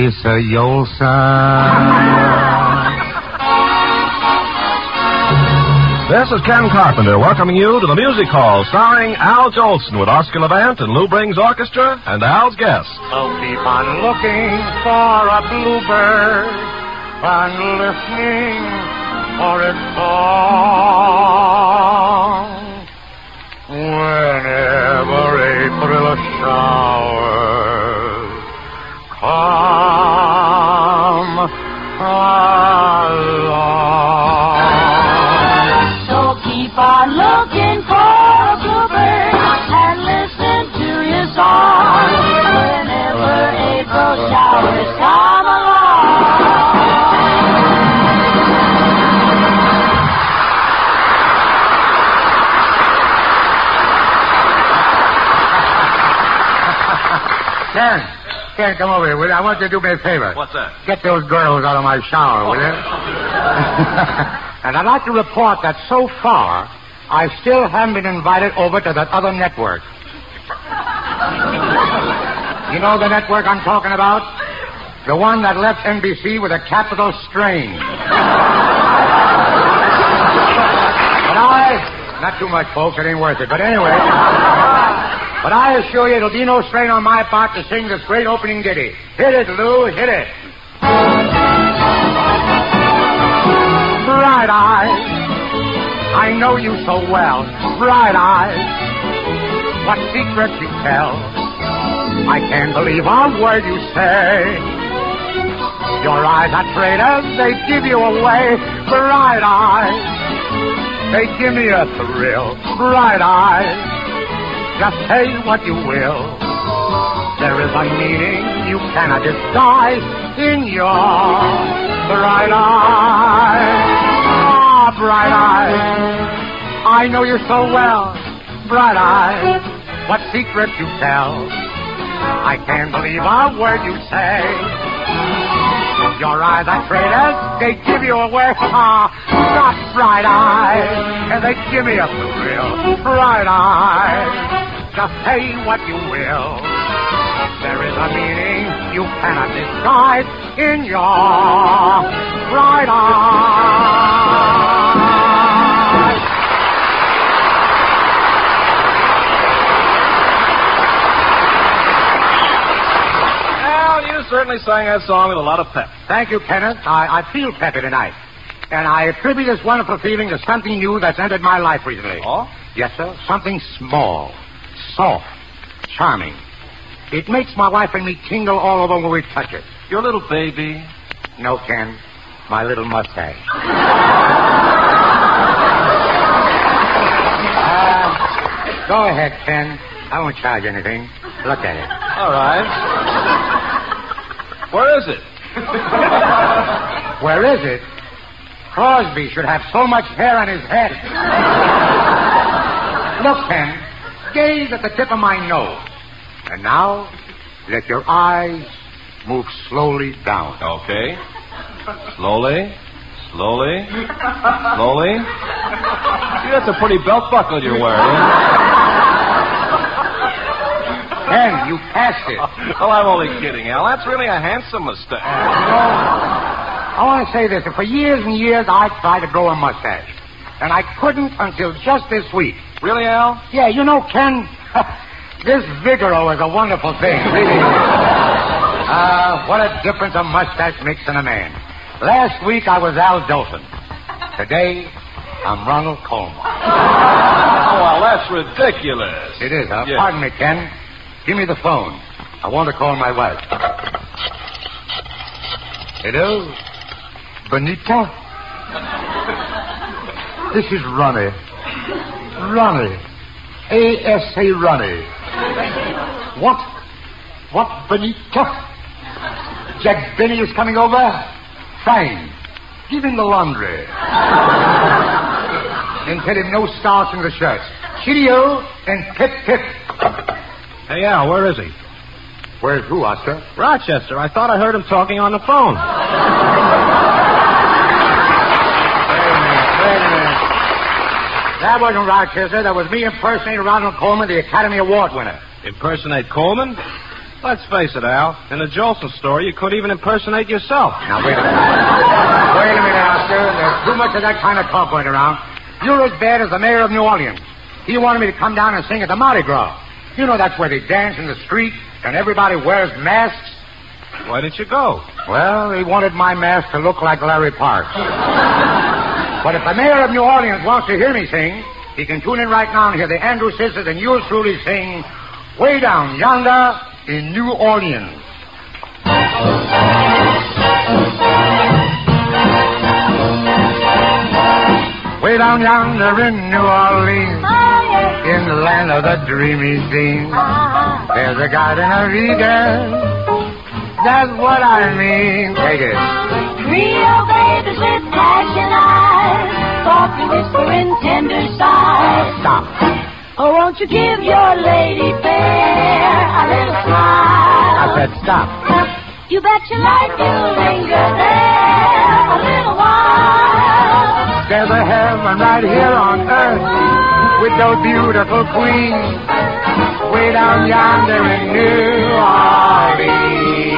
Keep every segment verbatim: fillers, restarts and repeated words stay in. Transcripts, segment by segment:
Lisa Yolson. This is Ken Carpenter welcoming you to the Music Hall, starring Al Jolson with Oscar Levant and Lou Brings Orchestra and Al's guests. So keep on looking for a bluebird and listening for its song. Whenever April showers come along. So keep on looking for a bluebird and listen to his song. Whenever April showers come along. Ken, Ken, come over here, will you? I want you to do me a favor. What's that? Get those girls out of my shower, will you? And I'd like to report that so far, I still haven't been invited over to that other network. You know the network I'm talking about? The one that left N B C with a capital strain. But I... Not too much, folks. It ain't worth it. But anyway... But I assure you it'll be no strain on my part to sing this great opening ditty. Hit it, Lou, hit it. Bright eyes, I know you so well. Bright eyes, what secrets you tell. I can't believe a word you say. Your eyes are traitors, they give you away. Bright eyes, they give me a thrill. Bright eyes, just say what you will. There is a meaning you cannot disguise in your bright eyes. Ah, bright eyes, I know you so well. Bright eyes, what secrets you tell. I can't believe a word you say. Your eyes are traitors, they give you away. Ah, not bright eyes, and they give me a thrill. Bright eyes, just say what you will. There is a meaning you cannot disguise in your bright eyes. Al, you certainly sang that song with a lot of pep. Thank you, Kenneth. I, I feel peppy tonight. And I attribute this wonderful feeling to something new that's entered my life recently. Oh? Yes, sir. Something small, soft, charming. It makes my wife and me tingle all over when we touch it. Your little baby. No, Ken. My little mustache. uh, go ahead, Ken. I won't charge anything. Look at it. All right. Where is it? Where is it? Crosby should have so much hair on his head. Look, Ken. Gaze at the tip of my nose. And now, let your eyes move slowly down. Okay. Slowly. Slowly. Slowly. See, that's a pretty belt buckle you're wearing. Ken, you passed it. Well, I'm only kidding, Al. That's really a handsome mustache. I want to say this. For years and years, I tried to grow a mustache. And I couldn't until just this week. Really, Al? Yeah, you know, Ken, this Vigoro is a wonderful thing, really. Uh, what a difference a mustache makes in a man. Last week, I was Al Jolson. Today, I'm Ronald Colman. Oh, well, that's ridiculous. It is, huh? Yes. Pardon me, Ken. Give me the phone. I want to call my wife. Hello? Benita? This is Ronnie. Ronnie. A S A Ronnie. What? What, Benita? Jack Benny is coming over? Fine. Give him the laundry. And tell him no starch in the shirts. Cheerio and pip pip. Hey, Al, where is he? Where's who, Oscar? Rochester. I thought I heard him talking on the phone. Wait a minute, wait a minute. That wasn't Rochester. That was me impersonating Ronald Colman, the Academy Award winner. Impersonate Coleman? Let's face it, Al. In the Jolson story, you couldn't even impersonate yourself. Now, wait a minute. Wait a minute, Oscar. There's too much of that kind of talk going around. You're as bad as the mayor of New Orleans. He wanted me to come down and sing at the Mardi Gras. You know that's where they dance in the street and everybody wears masks. Why didn't you go? Well, he wanted my mask to look like Larry Park. But if the mayor of New Orleans wants to hear me sing, he can tune in right now and hear the Andrew Sisters and yours truly sing Way Down Yonder in New Orleans. Way down yonder in New Orleans, in the land of the dreamy scene, there's a garden of Eden. That's what I mean. Take it. Real babies with passion eyes, softly whispering tender sighs. Stop. Oh, won't you give your lady fair a little smile? I said stop. You bet your life you'll linger there a little while. There's a heaven right here on earth with those beautiful queens way down yonder in New Orleans.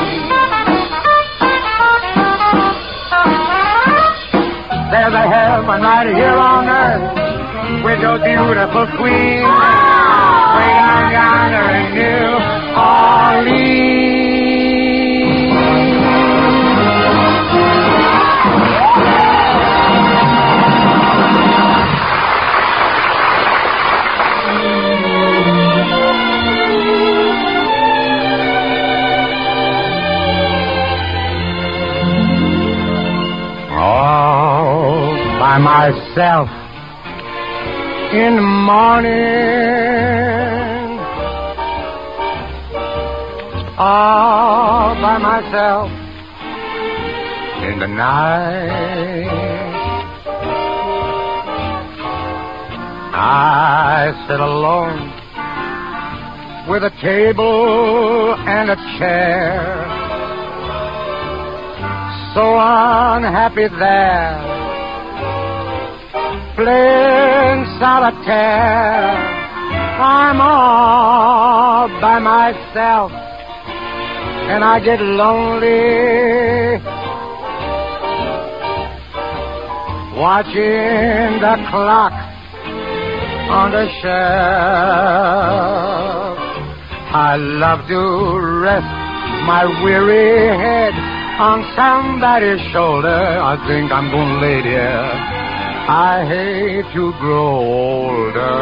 There's a heaven right here on earth with those beautiful queens way down yonder in New Orleans. By myself in the morning, all by myself in the night. I sit alone with a table and a chair, so unhappy there, playing solitaire. I'm all by myself, and I get lonely watching the clock on the shelf. I love to rest my weary head on somebody's shoulder. I think I'm gonna lay there. I hate to grow older.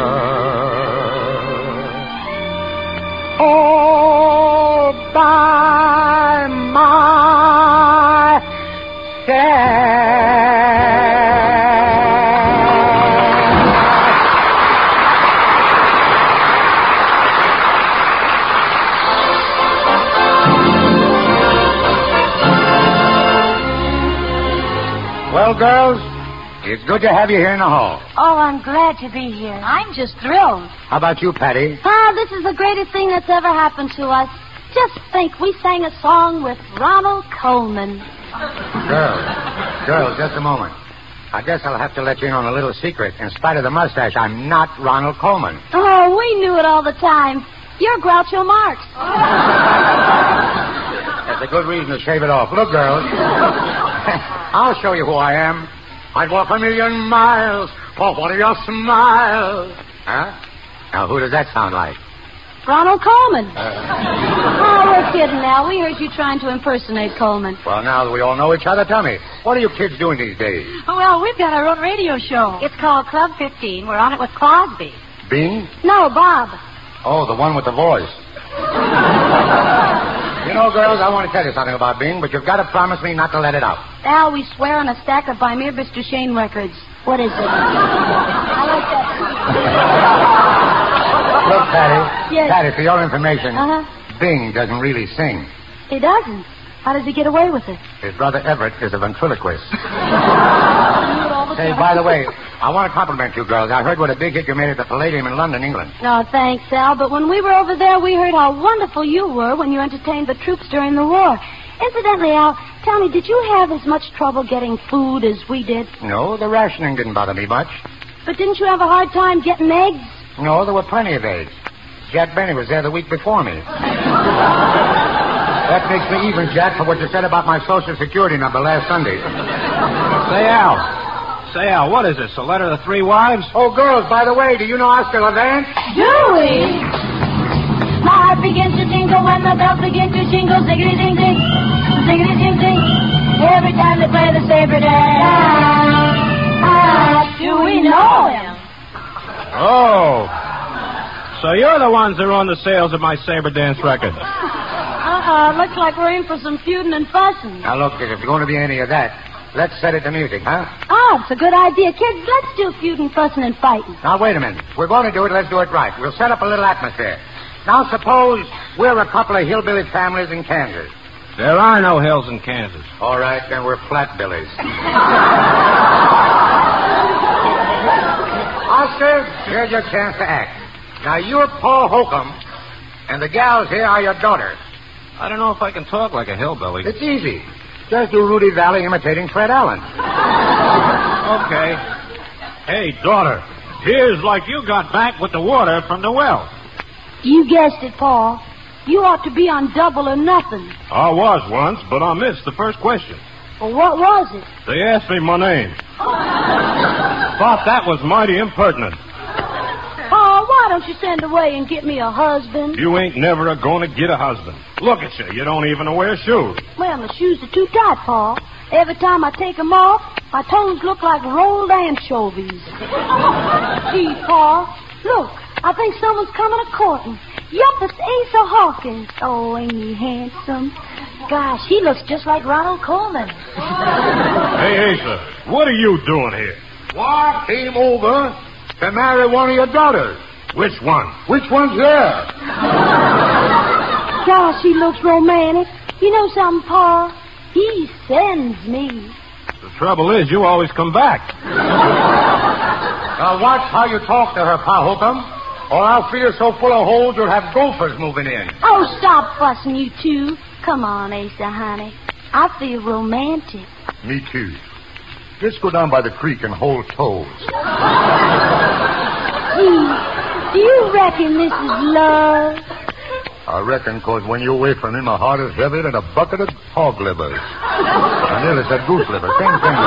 Oh, by myself. Well, girls, it's good to have you here in the hall. Oh, I'm glad to be here. I'm just thrilled. How about you, Patty? Ah, this is the greatest thing that's ever happened to us. Just think, we sang a song with Ronald Coleman. Girls, girls, just a moment. I guess I'll have to let you in on a little secret. In spite of the mustache, I'm not Ronald Coleman. Oh, we knew it all the time. You're Groucho Marx. That's a good reason to shave it off. Look, girls, I'll show you who I am. I'd walk a million miles for one of your smiles. Huh? Now, who does that sound like? Ronald Coleman. Uh, oh, we're kidding now. We heard you trying to impersonate Coleman. Well, now that we all know each other, tell me, what are you kids doing these days? Oh, well, we've got our own radio show. It's called Club fifteen. We're on it with Crosby. Bing? No, Bob. Oh, the one with the voice. You know, girls, I want to tell you something about Bing, but you've got to promise me not to let it out. Al, we swear on a stack of By Mere Mister Shane records. What is it? I like that. Look, Patty. Yes. Patty, for your information, Uh-huh. Bing doesn't really sing. He doesn't. How does he get away with it? His brother Everett is a ventriloquist. You all the Hey, time. by the way, I want to compliment you girls. I heard what a big hit you made at the Palladium in London, England. No, thanks, Al. But when we were over there, we heard how wonderful you were when you entertained the troops during the war. Incidentally, Al, tell me, did you have as much trouble getting food as we did? No, the rationing didn't bother me much. But didn't you have a hard time getting eggs? No, there were plenty of eggs. Jack Benny was there the week before me. That makes me even, Jack, for what you said about my Social Security number last Sunday. Say, Al. Say, Al, what is this, a letter to three wives? Oh, girls, by the way, do you know Oscar Levant? Do we? My heart begins to tingle when the bells begin to jingle. Ziggity-ding-ding, ziggity-ding-ding. Every time they play the Sabre Dance. Ah, do we know him? Oh. So you're the ones that are on the sales of my Sabre Dance record. Uh-uh, looks like we're in for some feuding and fussing. Now, look, kid, if you're going to be any of that, let's set it to music, huh? Oh, it's a good idea. Kids, let's do feuding, fussing, and fighting. Now, wait a minute. If we're going to do it, let's do it right. We'll set up a little atmosphere. Now, suppose we're a couple of hillbilly families in Kansas. There are no hills in Kansas. All right, then we're flatbillies. Oscar, here's your chance to act. Now, you're Paul Holcomb, and the gals here are your daughters. I don't know if I can talk like a hillbilly. It's easy. Just do Rudy Valley imitating Fred Allen. Okay. Hey, daughter, here's like you got back with the water from the well. You guessed it, Paul. You ought to be on Double or Nothing. I was once, but I missed the first question. Well, what was it? They asked me my name. Thought that was mighty impertinent. Paul, why don't you send away and get me a husband? You ain't never a going to get a husband. Look at you. You don't even wear shoes. Well, my shoes are too tight, Paul. Every time I take 'em off, my toes look like rolled anchovies. Gee, Paul, look. I think someone's coming a-courting. Yup, it's Asa Hawkins. Oh, ain't he handsome? Gosh, he looks just like Ronald Coleman. Hey, Asa, what are you doing here? Well, came over to marry one of your daughters. Which one? Which one's there? Gosh, he looks romantic. You know something, Paul? He sends me. The trouble is, you always come back. Now, watch how you talk to her, Pa Holcomb, or I'll feel so full of holes you'll have gophers moving in. Oh, stop fussing, you two. Come on, Asa, honey. I feel romantic. Me too. Let's go down by the creek and hold toes. Gee, do you reckon this is love? I reckon, 'cause when you're away from me, my heart is heavier than a bucket of hog livers. I nearly said goose liver. Same thing.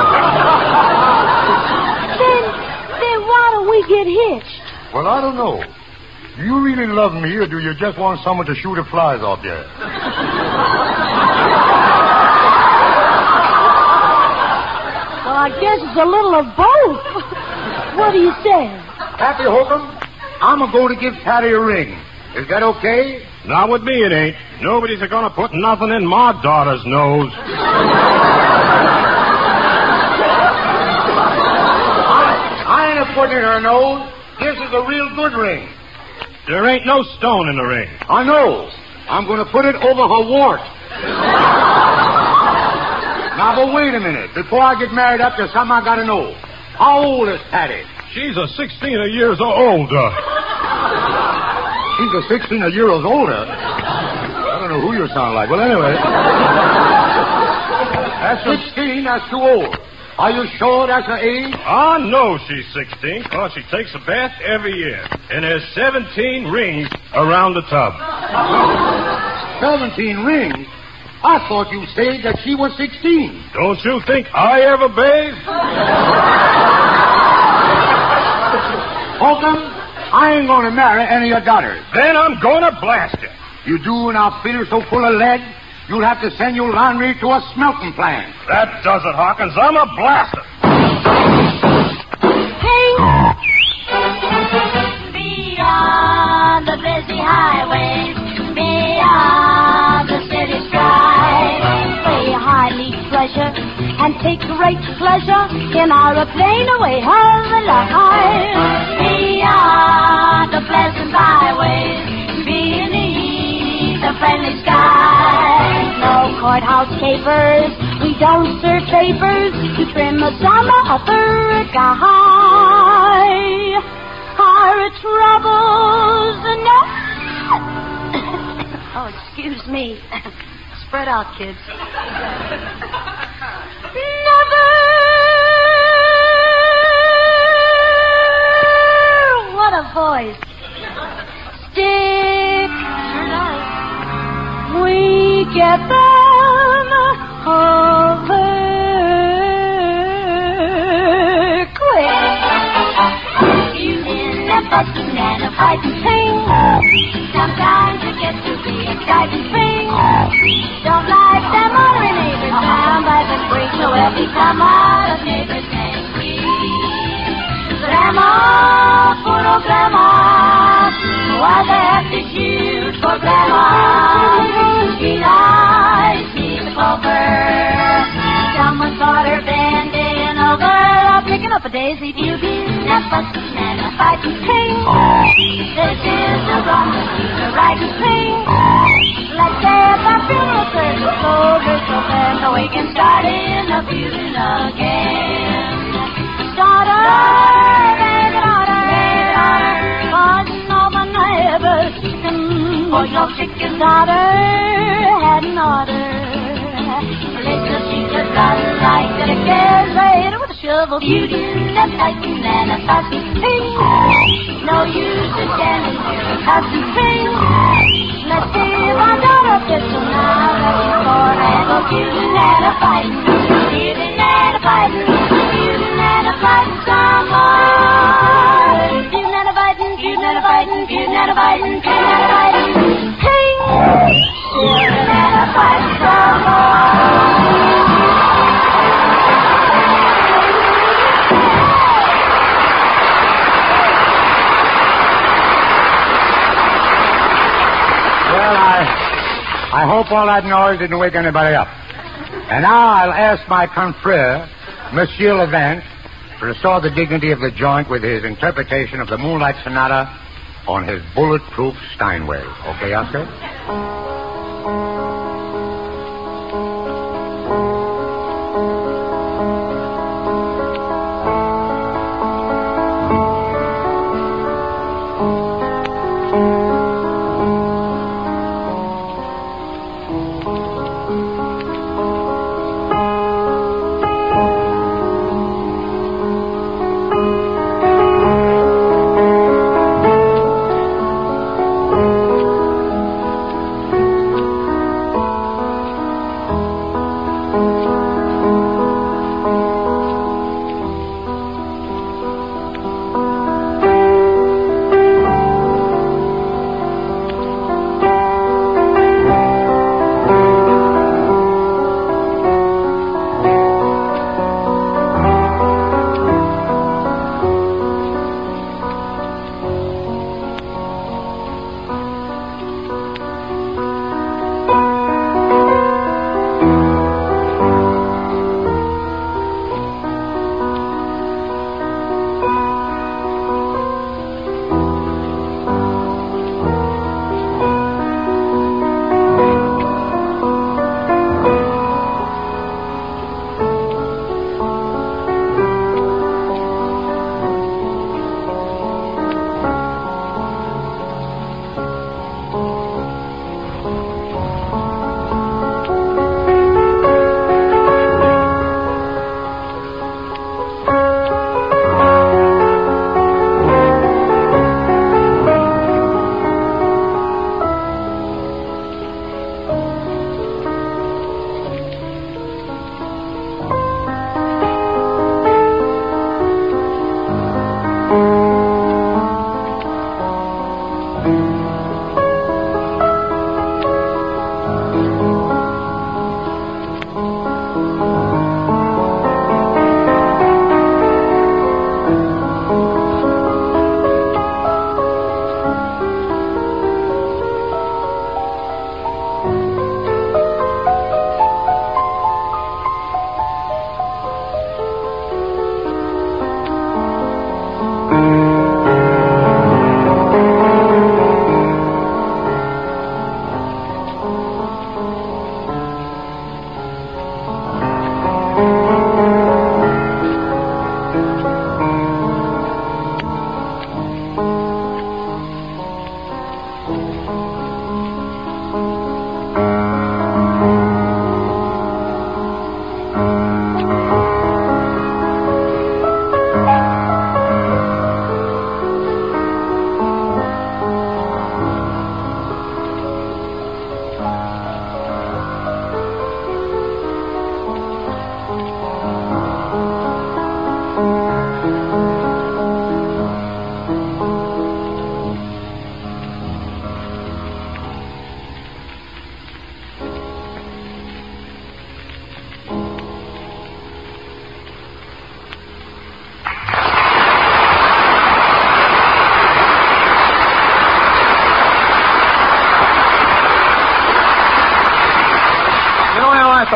Then, then why don't we get hitched? Well, I don't know. Do you really love me, or do you just want someone to shoot the flies off you? Well, I guess it's a little of both. What do you say? Happy Holcomb, I'm going to give Patty a ring. Is that okay? Not with me, it ain't. Nobody's going to put nothing in my daughter's nose. I ain't a putting in her nose. This is a real good ring. There ain't no stone in the ring. I know. I'm going to put it over her wart. Now, but wait a minute. Before I get married up, there's something I got to know. How old is Patty? She's a sixteen years older. She's a sixteen years older. I don't know who you sound like. Well, anyway. That's sixteen. That's too old. Are you sure that's her age? I know she's sixteen, because she takes a bath every year. And there's seventeen rings around the tub. Seventeen rings? I thought you said that she was sixteen. Don't you think I ever bathe? Holcomb, I ain't going to marry any of your daughters. Then I'm going to blast you. You do, and I'll feel so full of lead, you'll have to send your laundry to a smelting plant. That does it, Hawkins. I'm a blaster. Hey! Beyond the busy highways, beyond the city skies, We hardly treasure and take great pleasure in our plane away home alive. beyond the pleasant byways, beneath the friendly skies. No courthouse capers, we don't serve papers to trim some other guy. Our troubles never... Oh, excuse me. Spread out, kids. Never... What a voice. Still fussing and a fighting thing. Sometimes it gets to be exciting thing. Don't like them other neighbors down by the creek, so every time out of neighbors named me. Grandma, poor old Grandma, why the heck did you for Grandma? She lies, she's a pauper. Someone caught her bending over, picking up a daisy beauty, and fussing and a fighting king. This is the wrong, the right thing. Let's say if our funeral service soldiers so then so we can start in the feuding again. Daughter, baby daughter, baby daughter, pardon all my neighbors, chicken, for your chicken daughter had an order. Little she just got like that a cares later with a shovel, beauty and fighting and a fussy thing. No use in standing here and fussy thing. Let's see my daughter fits so now that she's born and go beauty and a fighting, beauty and a fighting, beauty and a fighting some more. Beauty and a fighting, beauty and a fighting, beauty and a fighting, beauty and a fighting, king. Beauty and a fighting some more. I hope all that noise didn't wake anybody up. And now I'll ask my confrere, Monsieur Levant, to restore the dignity of the joint with his interpretation of the Moonlight Sonata on his bulletproof Steinway. Okay, Oscar?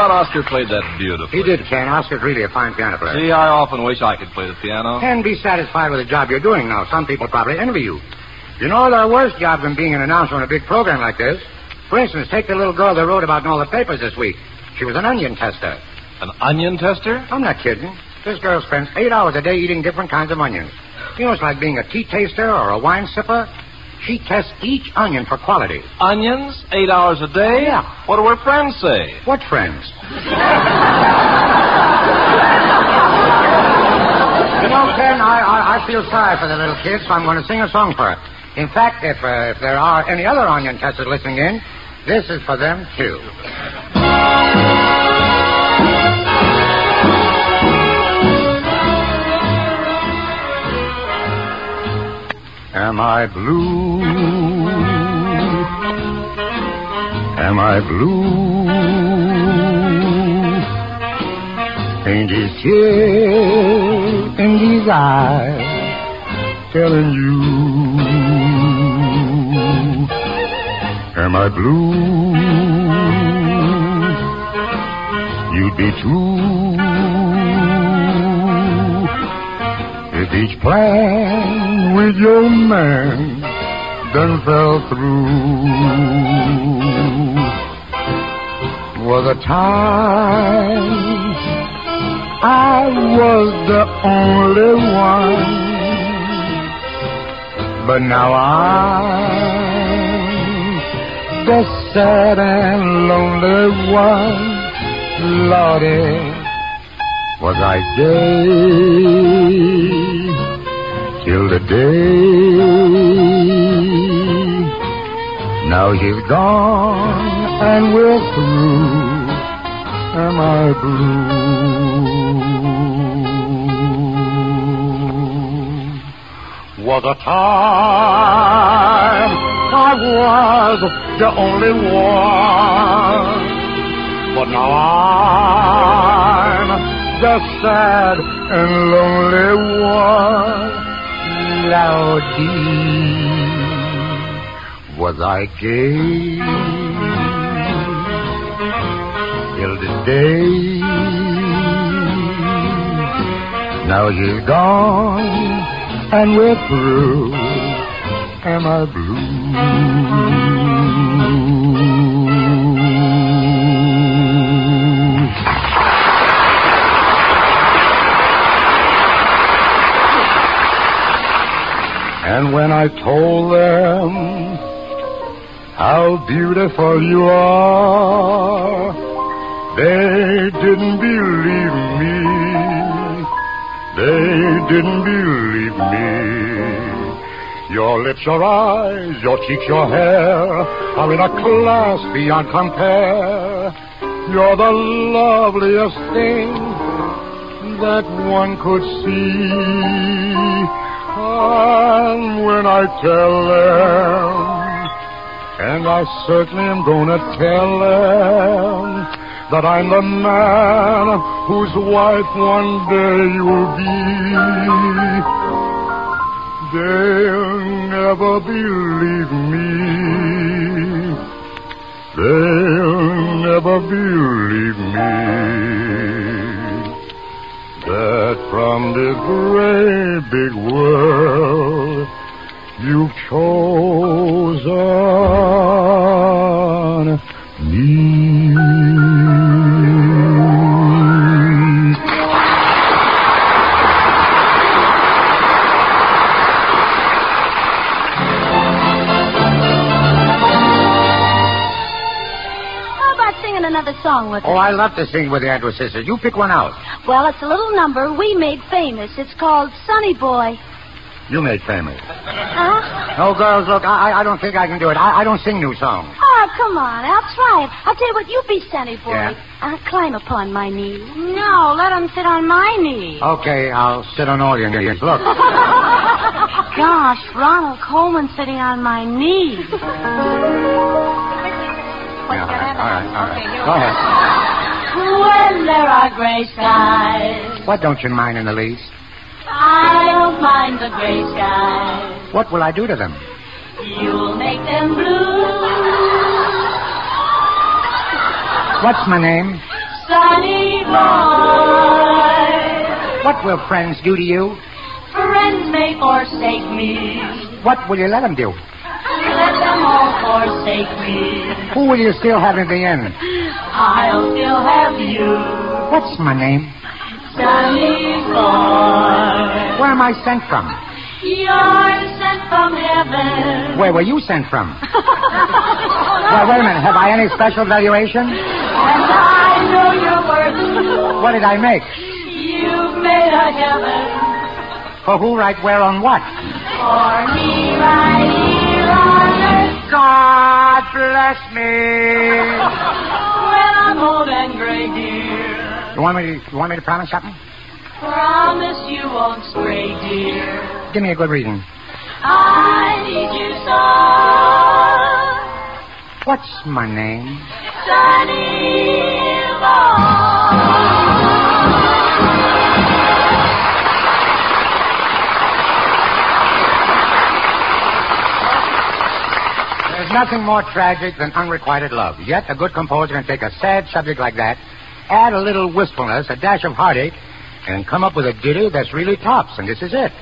thought Oscar played that beautifully. He did, Ken. Oscar's really a fine piano player. See, I often wish I could play the piano. And be satisfied with the job you're doing now. Some people probably envy you. You know, there are worse jobs than being an announcer on a big program like this. For instance, take the little girl that wrote about in all the papers this week. She was an onion tester. An onion tester? I'm not kidding. This girl spends eight hours a day eating different kinds of onions. You know, it's like being a tea taster or a wine sipper. She tests each onion for quality. Onions? Eight hours a day? Yeah. What do her friends say? What friends? You know, Ken, I, I, I feel sorry for the little kid, so I'm going to sing a song for her. In fact, if, uh, if there are any other onion testers listening in, this is for them, too. Am I blue? Am I blue? Ain't his tears in his eyes telling you? Am I blue? You'd be true if each plan with your man done fell through. Was a time I was the only one, but now I'm the sad and lonely one. Lordy, was I gay till the day? Now he's gone and we're through. Am I blue? Was a time I was the only one, but now I'm the sad and lonely one. Lordy, was I gay till this day? Now he's gone and we're through. Am I blue? And when I told them how beautiful you are, they didn't believe me. They didn't believe me. Your lips, your eyes, your cheeks, your hair are in a class beyond compare. You're the loveliest thing that one could see. And when I tell them, and I certainly am gonna tell them, that I'm the man whose wife one day you'll be, they'll never believe me. They'll never believe me that from this great big world you've chosen me. Another song with Oh, us. I love to sing with the Andrews Sisters. You pick one out. Well, it's a little number we made famous. It's called Sonny Boy. You made famous. Huh? No, girls, look, I, I don't think I can do it. I, I don't sing new songs. Oh, come on. I'll try it. I'll tell you what, you be Sonny Boy. Yeah. I'll climb upon my knee. No, let him sit on my knee. Okay, I'll sit on all your knees. Look. Gosh, Ronald Coleman sitting on my knee. Yeah, all right, all right, all right. Go ahead. When there are gray skies, What don't you mind in the least? I don't mind the gray skies. What will I do to them? You'll make them blue. What's my name? Sonny boy. What will friends do to you? Friends may forsake me. What will you let them do? Let them all forsake me. Who will you still have in the end? I'll still have you. What's my name? Sonny boy. Where am I sent from? You're sent from heaven. Where were you sent from? Well, wait a minute. Have I any special valuation? And I know your worth. What did I make? You've made a heaven. For who, right, where, on what? For me right here on earth. God bless me. When I'm old and gray, dear. You want me to, you want me to promise something? Promise you won't stray, dear. Give me a good reason. I need you so. What's my name? Sonny boy. There's nothing more tragic than unrequited love. Yet a good composer can take a sad subject like that, add a little wistfulness, a dash of heartache, and come up with a ditty that's really tops, and this is it.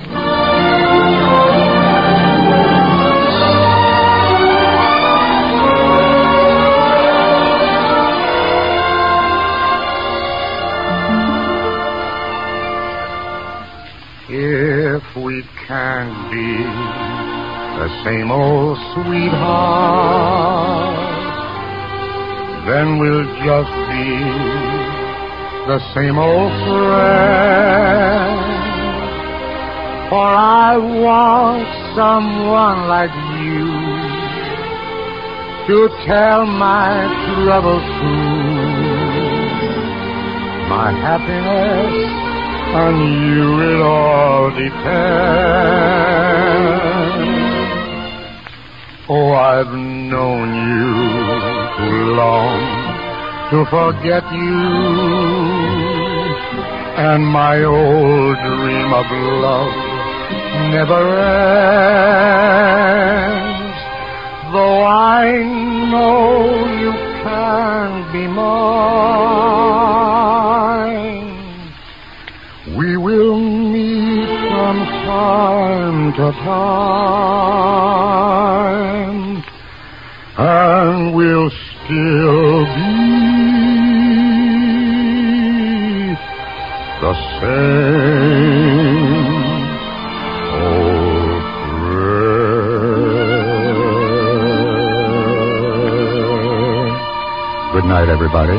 If we can be the same old sweetheart, then we'll just be the same old friend. For I want someone like you to tell my troubles to, my happiness on you it all depends. Oh, I've known you too long to forget you, and my old dream of love never ends. Though I know you can't be mine, we will meet from time to time, and we'll still be the same old friend. Good night, everybody.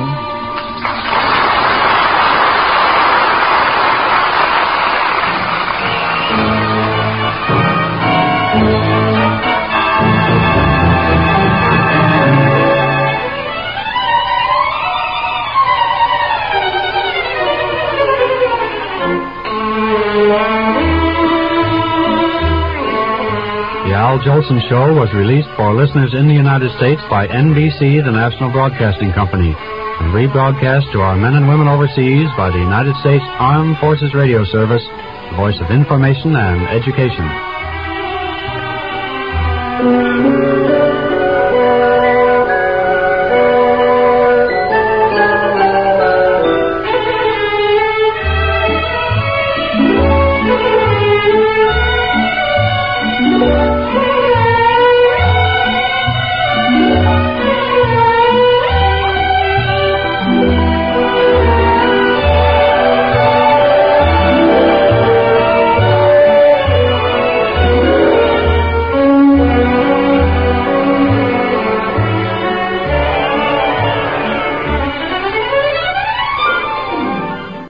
Al Jolson Show was released for listeners in the United States by N B C, the National Broadcasting Company, and rebroadcast to our men and women overseas by the United States Armed Forces Radio Service, the voice of information and education.